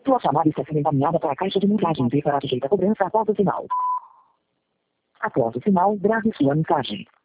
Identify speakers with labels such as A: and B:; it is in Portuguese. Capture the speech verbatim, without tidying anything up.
A: Sua chamada está sendo encaminhada para a caixa de mensagens e será sujeita a cobrança após o sinal. Após o sinal, grave sua mensagem.